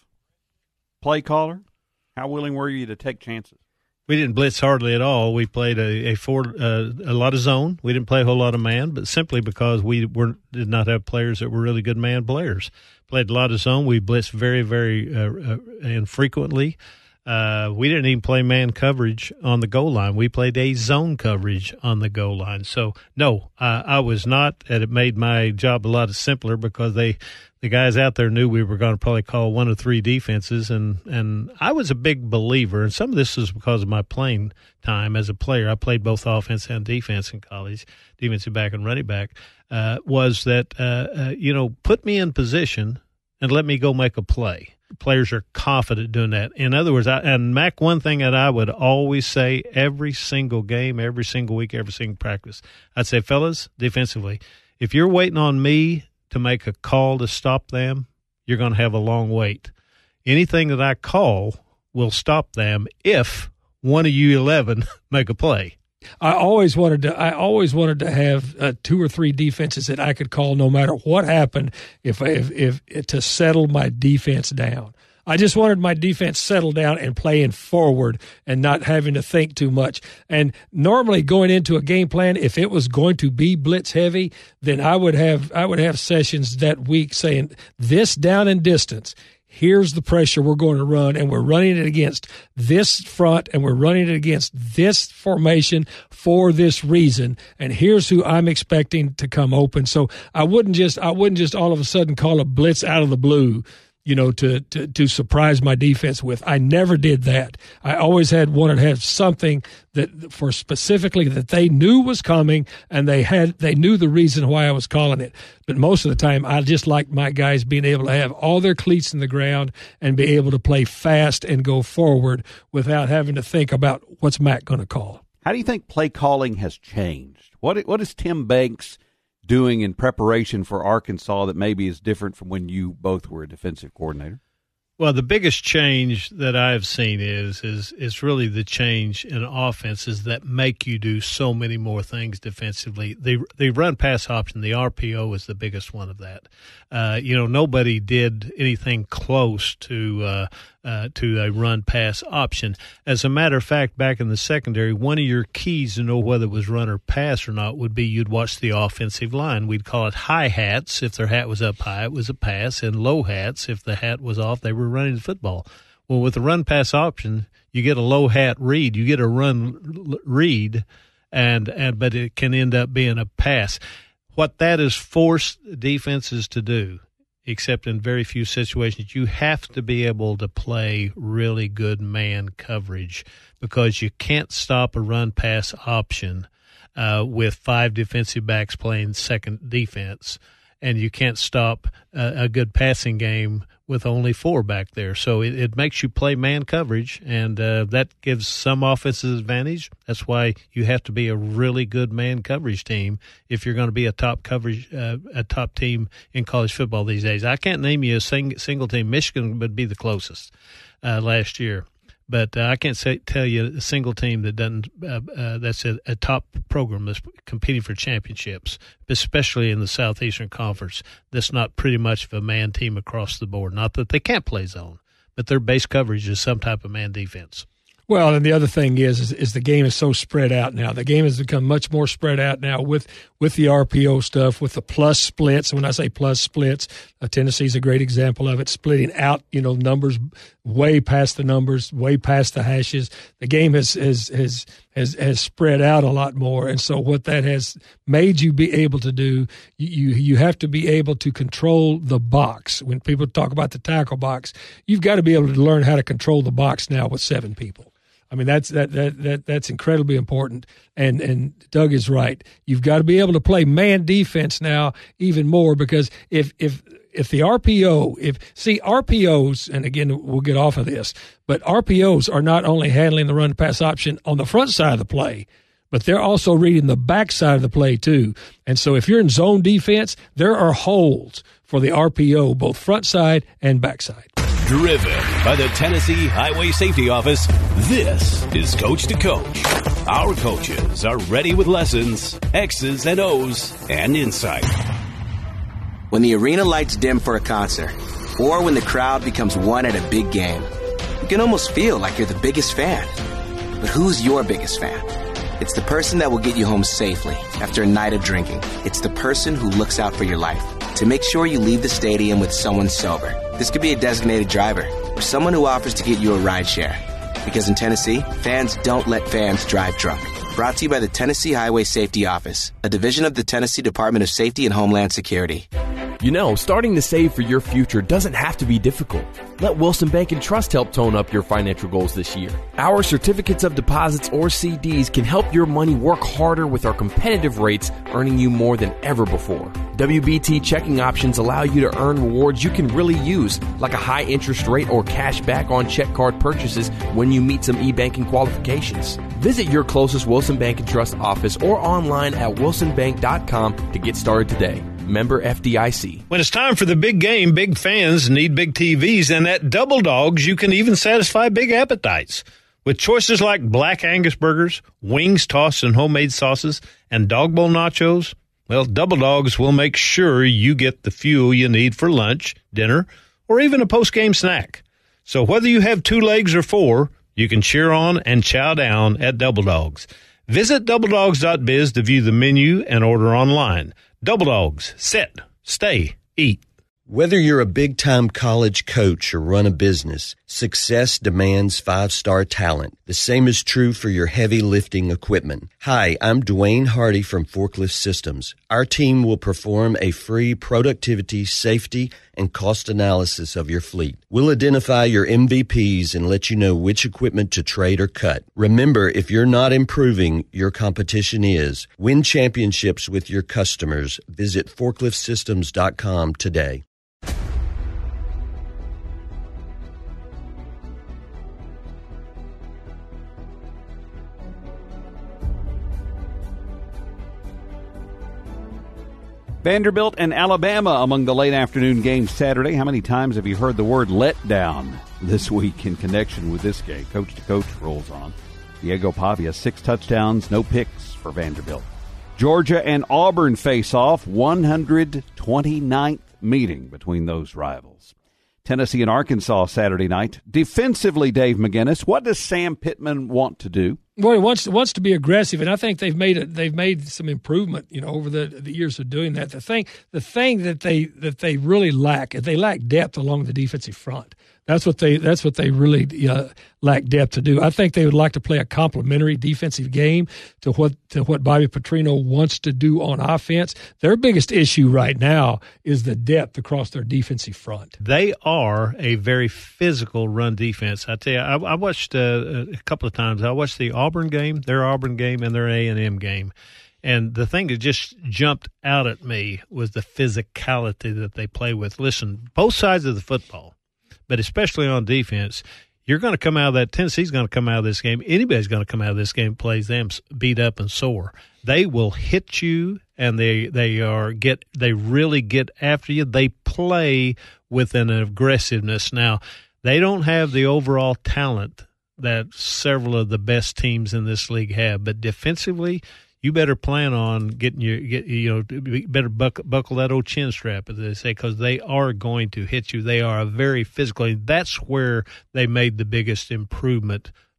play caller? How willing were you to take chances? We didn't blitz hardly at all. We played a, a four uh, a lot of zone. We didn't play a whole lot of man, but simply because we were did not have players that were really good man players. Played a lot of zone. We blitzed very, very uh, uh, infrequently. Uh, we didn't even play man coverage on the goal line. We played a zone coverage on the goal line. So, no, uh, I was not, and it made my job a lot simpler because they, the guys out there knew we were going to probably call one or three defenses, and, and I was a big believer, and some of this is because of my playing time as a player. I played both offense and defense in college, defensive back and running back, uh, was that, uh, uh, you know, put me in position and let me go make a play. Players are confident doing that. In other words, I, and Mac, one thing that I would always say every single game, every single week, every single practice, I'd say, fellas, defensively, if you're waiting on me to make a call to stop them, you're going to have a long wait. Anything that I call will stop them if one of you eleven make a play. I always wanted to. I always wanted to have uh, two or three defenses that I could call no matter what happened. If, if if to settle my defense down, I just wanted my defense settled down and playing forward and not having to think too much. And normally going into a game plan, if it was going to be blitz heavy, then I would have I would have sessions that week saying this down and distance. Here's the pressure we're going to run, and we're running it against this front, and we're running it against this formation for this reason. And here's who I'm expecting to come open. So I wouldn't just I wouldn't just all of a sudden call a blitz out of the blue, you know, to, to, to surprise my defense with. I never did that. I always had wanted to have something that for specifically that they knew was coming, and they had they knew the reason why I was calling it. But most of the time, I just liked my guys being able to have all their cleats in the ground and be able to play fast and go forward without having to think about what's Mac going to call. How do you think play calling has changed? What what is Tim Banks doing in preparation for Arkansas that maybe is different from when you both were a defensive coordinator? Well, the biggest change that I've seen is is is really the change in offenses that make you do so many more things defensively. The the run pass option, the R P O, is the biggest one of that. Uh, you know, nobody did anything close to uh, uh, to a run pass option. As a matter of fact, back in the secondary, one of your keys to know whether it was run or pass or not would be you'd watch the offensive line. We'd call it high hats. If their hat was up high, it was a pass, and low hats, if the hat was off, they were running the football. Well, with the run pass option, you get a low hat read, you get a run read, and and but it can end up being a pass. What that has forced defenses to do, except in very few situations, you have to be able to play really good man coverage because you can't stop a run pass option uh, with five defensive backs playing second defense, and you can't stop a, a good passing game with only four back there. So it, it makes you play man coverage, and uh, that gives some offenses advantage. That's why you have to be a really good man coverage team if you're going to be a top coverage, uh, a top team in college football these days. I can't name you a sing, single team. Michigan would be the closest uh, last year. But uh, I can't say, tell you a single team that doesn't uh, uh, that's a, a top program that's competing for championships, especially in the Southeastern Conference, that's not pretty much of a man team across the board. Not that they can't play zone, but their base coverage is some type of man defense. Well, and the other thing is, is, is the game is so spread out now. The game has become much more spread out now with, with the R P O stuff, with the plus splits. When I say plus splits, uh, Tennessee's a great example of it, splitting out, you know, numbers way past the numbers, way past the hashes. The game has has has has, has spread out a lot more, and so what that has made you be able to do, you you have to be able to control the box. When people talk about the tackle box, you've got to be able to learn how to control the box now with seven people. I mean, that's that that that that's incredibly important. And and Doug is right. You've got to be able to play man defense now even more, because if if if the R P O, if see R P Os, and again we'll get off of this, but R P Os are not only handling the run pass option on the front side of the play, but they're also reading the back side of the play too. And so if you're in zone defense, there are holes for the R P O, both front side and back side. Driven by the Tennessee Highway Safety Office, this is Coach to Coach. Our coaches are ready with lessons, X's and O's, and insight. When the arena lights dim for a concert, or when the crowd becomes one at a big game, you can almost feel like you're the biggest fan. But who's your biggest fan? It's the person that will get you home safely after a night of drinking. It's the person who looks out for your life to make sure you leave the stadium with someone sober. This could be a designated driver or someone who offers to get you a ride share. Because in Tennessee, fans don't let fans drive drunk. Brought to you by the Tennessee Highway Safety Office, a division of the Tennessee Department of Safety and Homeland Security. You know, starting to save for your future doesn't have to be difficult. Let Wilson Bank and Trust help tone up your financial goals this year. Our certificates of deposits, or C Ds, can help your money work harder with our competitive rates, earning you more than ever before. W B T checking options allow you to earn rewards you can really use, like a high interest rate or cash back on check card purchases when you meet some e-banking qualifications. Visit your closest Wilson Bank and Trust office or online at wilson bank dot com to get started today. Member F D I C. When it's time for the big game, big fans need big T Vs, and at Double Dogs, you can even satisfy big appetites. With choices like Black Angus burgers, wings tossed in homemade sauces, and dog bowl nachos, well, Double Dogs will make sure you get the fuel you need for lunch, dinner, or even a post-game snack. So whether you have two legs or four, you can cheer on and chow down at Double Dogs. Visit double dogs dot biz to view the menu and order online. Double Dogs. Sit, stay, eat. Whether you're a big-time college coach or run a business, success demands five-star talent. The same is true for your heavy lifting equipment. Hi, I'm Dwayne Hardy from Forklift Systems. Our team will perform a free productivity, safety, and cost analysis of your fleet. We'll identify your M V Ps and let you know which equipment to trade or cut. Remember, if you're not improving, your competition is. Win championships with your customers. Visit forklift systems dot com today. Vanderbilt and Alabama among the late afternoon games Saturday. How many times have you heard the word letdown this week in connection with this game? Coach to Coach rolls on. Diego Pavia, six touchdowns, no picks for Vanderbilt. Georgia and Auburn face off, one hundred twenty-ninth meeting between those rivals. Tennessee and Arkansas Saturday night. Defensively, Dave McGinnis, what does Sam Pittman want to do? Well, he wants wants to be aggressive, and I think they've made it. They've made some improvement, you know, over the, the years of doing that. The thing, the thing that they that they really lack, they lack depth along the defensive front. That's what they that's what they really uh, lack depth to do. I think they would like to play a complementary defensive game to what to what Bobby Petrino wants to do on offense. Their biggest issue right now is the depth across their defensive front. They are a very physical run defense. I tell you, I, I watched uh, a couple of times. I watched the Auburn game, their Auburn game, and their A and M game. And the thing that just jumped out at me was the physicality that they play with. Listen, both sides of the football, but especially on defense, you're going to come out of that. Tennessee's going to come out of this game. Anybody's going to come out of this game plays them beat up and sore. They will hit you, and they they are get they really get after you. They play with an aggressiveness. Now, they don't have the overall talent that several of the best teams in this league have, but defensively, you better plan on getting your get you know better buckle, buckle that old chin strap, as they say, because they are going to hit you. They are a very physical. That's where they made the biggest improvement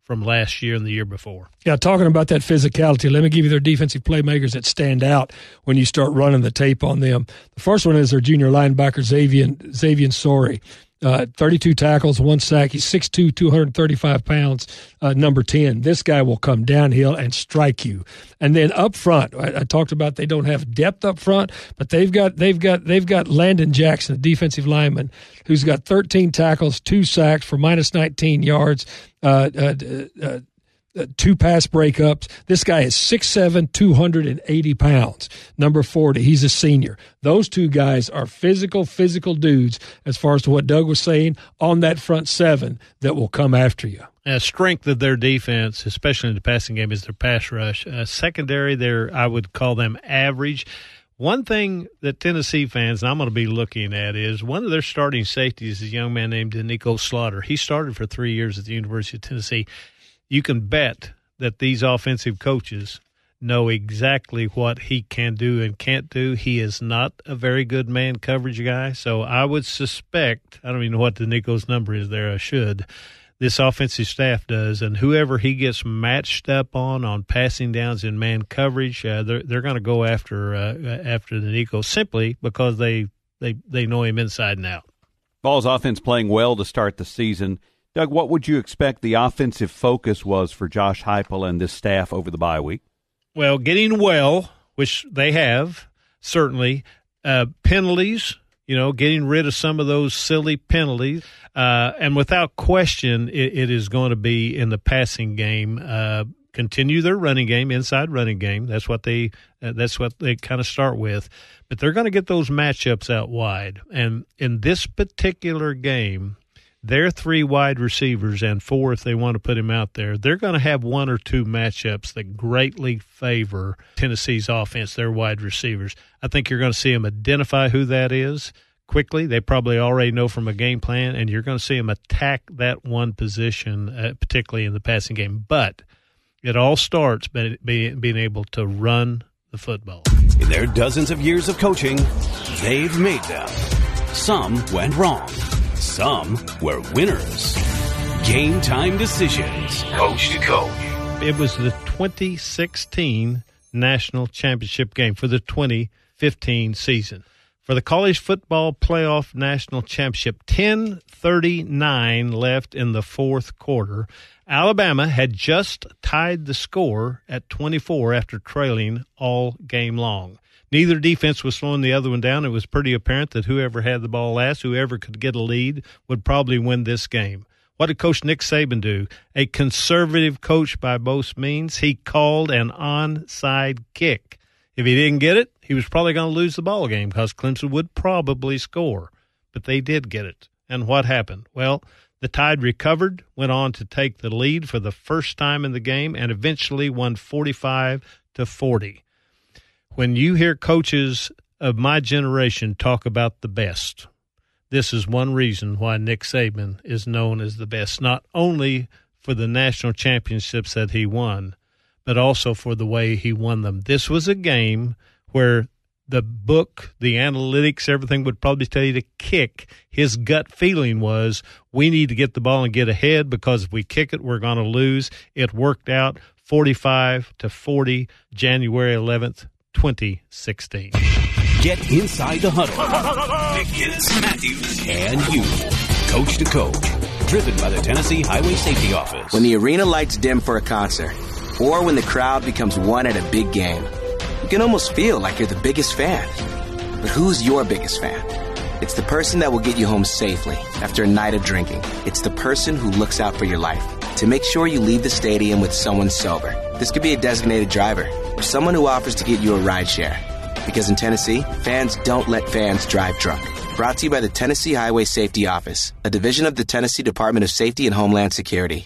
from last year and the year before. Yeah, talking about that physicality, let me give you their defensive playmakers that stand out when you start running the tape on them. The first one is their junior linebacker, Xavier, Xavier Sorey. Uh, thirty-two tackles, one sack. He's six two, two hundred thirty-five pounds, uh, number ten. This guy will come downhill and strike you. And then up front, I, I talked about they don't have depth up front, but they've got they've got they've got Landon Jackson, a defensive lineman, who's got thirteen tackles, two sacks for minus nineteen yards. Uh, uh, uh, Uh, two pass breakups. This guy is six seven, two hundred eighty pounds, number forty. He's a senior. Those two guys are physical, physical dudes, as far as to what Doug was saying, on that front seven that will come after you. Uh, strength of their defense, especially in the passing game, is their pass rush. Uh, secondary, they're, I would call them average. One thing that Tennessee fans, and I'm going to be looking at, is one of their starting safeties is a young man named Nico Slaughter. He started for three years at the University of Tennessee. You can bet that these offensive coaches know exactly what he can do and can't do. He is not a very good man coverage guy, so I would suspect, I don't even know what the Nico's number is there, I should, this offensive staff does, and whoever he gets matched up on on passing downs in man coverage, uh, they're, they're going to go after uh, after the Nico simply because they, they, they know him inside and out. Vols offense playing well to start the season. Doug, what would you expect the offensive focus was for Josh Heupel and this staff over the bye week? Well, getting well, which they have, certainly. Uh, penalties, you know, getting rid of some of those silly penalties. Uh, and without question, it, it is going to be in the passing game. Uh, continue their running game, inside running game. That's what they uh, that's what they kind of start with. But they're going to get those matchups out wide. And in this particular game, their three wide receivers and four if they want to put him out there, they're going to have one or two matchups that greatly favor Tennessee's offense, their wide receivers. I think you're going to see them identify who that is quickly. They probably already know from a game plan, and you're going to see them attack that one position, uh, particularly in the passing game. But it all starts by being, being able to run the football. In their dozens of years of coaching, they've made them. Some went wrong. Some were winners. Game time decisions, coach to coach. It was the twenty sixteen National Championship game for the twenty fifteen season. For the College Football Playoff National Championship, ten thirty-nine left in the fourth quarter. Alabama had just tied the score at twenty-four after trailing all game long. Neither defense was slowing the other one down. It was pretty apparent that whoever had the ball last, whoever could get a lead, would probably win this game. What did Coach Nick Saban do? A conservative coach by most means. He called an onside kick. If he didn't get it, he was probably going to lose the ball game because Clemson would probably score. But they did get it. And what happened? Well, the Tide recovered, went on to take the lead for the first time in the game, and eventually won forty-five to forty. When you hear coaches of my generation talk about the best, this is one reason why Nick Saban is known as the best, not only for the national championships that he won, but also for the way he won them. This was a game where the book, the analytics, everything would probably tell you to kick. His gut feeling was we need to get the ball and get ahead because if we kick it, we're going to lose. It worked out forty-five to forty, January eleventh, twenty sixteen. Get inside the huddle. McGinnis, Matthews, and you. Coach to coach. Driven by the Tennessee Highway Safety Office. When the arena lights dim for a concert, or when the crowd becomes one at a big game, you can almost feel like you're the biggest fan. But who's your biggest fan? It's the person that will get you home safely after a night of drinking. It's the person who looks out for your life to make sure you leave the stadium with someone sober. This could be a designated driver or someone who offers to get you a ride share. Because in Tennessee, fans don't let fans drive drunk. Brought to you by the Tennessee Highway Safety Office, a division of the Tennessee Department of Safety and Homeland Security.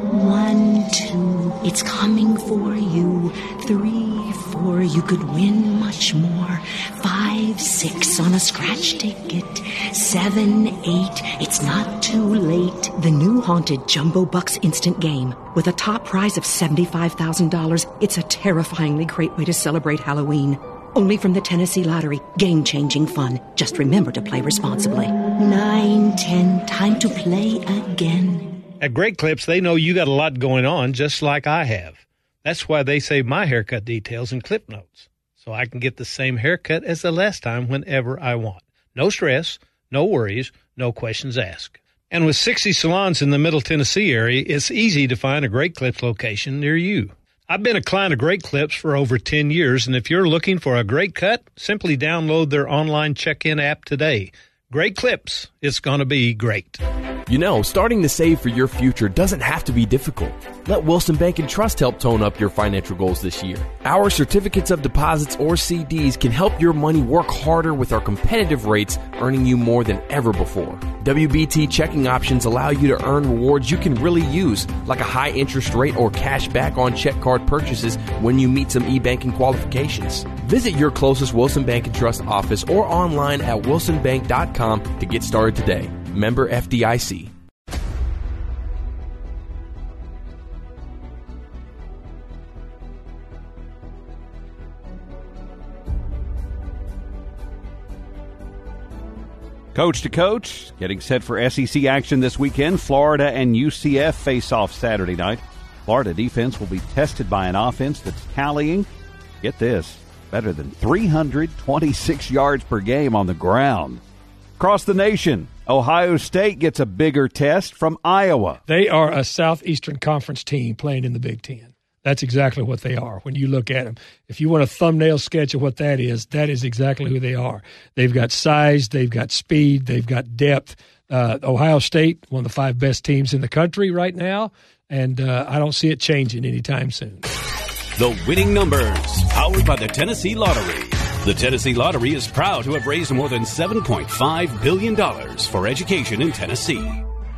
One, two, it's coming for you. Three, four, you could win much more. Five, six on a scratch ticket. Seven, eight, it's not too late. The new Haunted Jumbo Bucks instant game. With a top prize of seventy-five thousand dollars, it's a terrifyingly great way to celebrate Halloween. Only from the Tennessee Lottery. Game-changing fun. Just remember to play responsibly. Nine, ten, time to play again. At Great Clips, they know you got a lot going on, just like I have. That's why they save my haircut details in clip notes, so I can get the same haircut as the last time whenever I want. No stress, no worries, no questions asked. And with sixty salons in the Middle Tennessee area, it's easy to find a Great Clips location near you. I've been a client of Great Clips for over ten years, and if you're looking for a great cut, simply download their online check-in app today. Great Clips. It's going to be great. You know, starting to save for your future doesn't have to be difficult. Let Wilson Bank and Trust help tone up your financial goals this year. Our certificates of deposits or C Ds can help your money work harder with our competitive rates, earning you more than ever before. W B T checking options allow you to earn rewards you can really use, like a high interest rate or cash back on check card purchases when you meet some e-banking qualifications. Visit your closest Wilson Bank and Trust office or online at wilson bank dot com to get started today. Member F D I C. Coach to Coach, getting set for S E C action this weekend. Florida and U C F face off Saturday night. Florida defense will be tested by an offense that's tallying, get this, better than three hundred twenty-six yards per game on the ground. Across the nation, Ohio State gets a bigger test from Iowa. They are a Southeastern Conference team playing in the Big Ten. That's exactly what they are when you look at them. If you want a thumbnail sketch of what that is, that is exactly who they are. They've got size, they've got speed, they've got depth. Uh, Ohio State, one of the five best teams in the country right now, and uh, I don't see it changing anytime soon. The winning numbers, powered by the Tennessee Lottery. The Tennessee Lottery is proud to have raised more than seven point five billion dollars for education in Tennessee.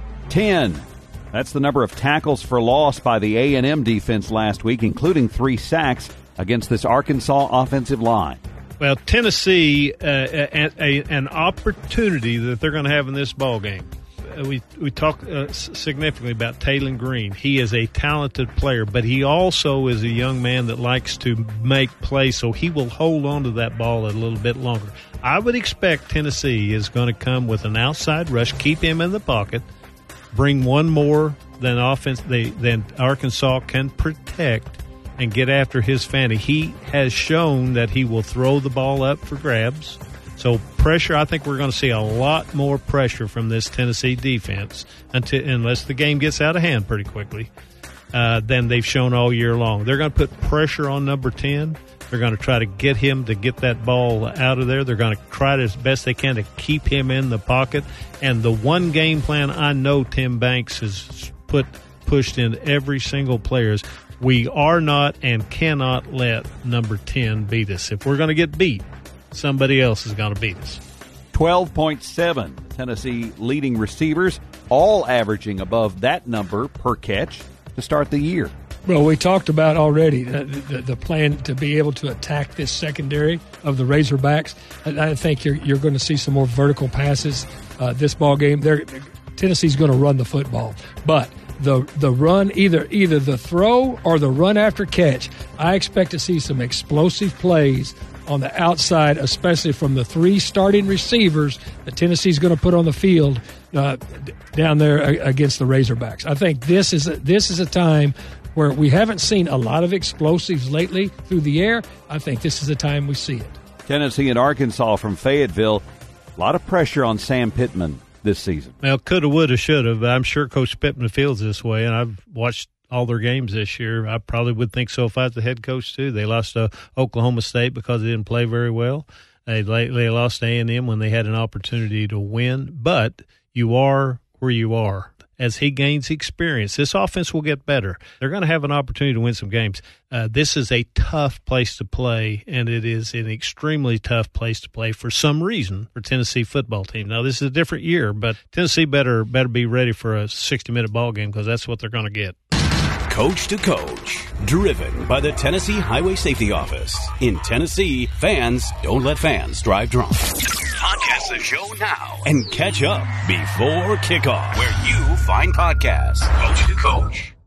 ten. That's the number of tackles for loss by the A and M defense last week, including three sacks against this Arkansas offensive line. Well, Tennessee, uh, a, a, an opportunity that they're going to have in this ball game. Uh, we we talk uh, significantly about Taylon Green. He is a talented player, but he also is a young man that likes to make plays, so he will hold on to that ball a little bit longer. I would expect Tennessee is going to come with an outside rush, keep him in the pocket, bring one more than offense they, than Arkansas can protect, and get after his fanny. He has shown that he will throw the ball up for grabs. So pressure, I think we're going to see a lot more pressure from this Tennessee defense until, unless the game gets out of hand pretty quickly, uh, than they've shown all year long. They're going to put pressure on number ten. They're going to try to get him to get that ball out of there. They're going to try to, as best they can, to keep him in the pocket. And the one game plan I know Tim Banks has put pushed in every single player is we are not and cannot let number ten beat us. If we're going to get beat, somebody else is going to beat us. twelve point seven Tennessee leading receivers, all averaging above that number per catch to start the year. Well, we talked about already the, the, the plan to be able to attack this secondary of the Razorbacks. And I think you're you're going to see some more vertical passes uh, this ball game. They're, Tennessee's going to run the football, but the the run, either either the throw or the run after catch, I expect to see some explosive plays on the outside, especially from the three starting receivers that Tennessee's going to put on the field uh, down there against the Razorbacks. I think this is a, this is a time where we haven't seen a lot of explosives lately through the air. I think this is the time we see it. Tennessee and Arkansas from Fayetteville. A lot of pressure on Sam Pittman this season. Well, coulda, woulda, shoulda, but I'm sure Coach Pittman feels this way, and I've watched all their games this year. I probably would think so if I was the head coach, too. They lost to Oklahoma State because they didn't play very well. They, they lost to A and M when they had an opportunity to win, but you are where you are. As he gains experience, this offense will get better. They're going to have an opportunity to win some games. Uh, this is a tough place to play, and it is an extremely tough place to play for some reason for Tennessee football team. Now, this is a different year, but Tennessee better better be ready for a sixty-minute ball game because that's what they're going to get. Coach to Coach, driven by the Tennessee Highway Safety Office. In Tennessee, fans don't let fans drive drunk. Podcast the show now and catch up before kickoff, where you find podcasts. Coach to Coach.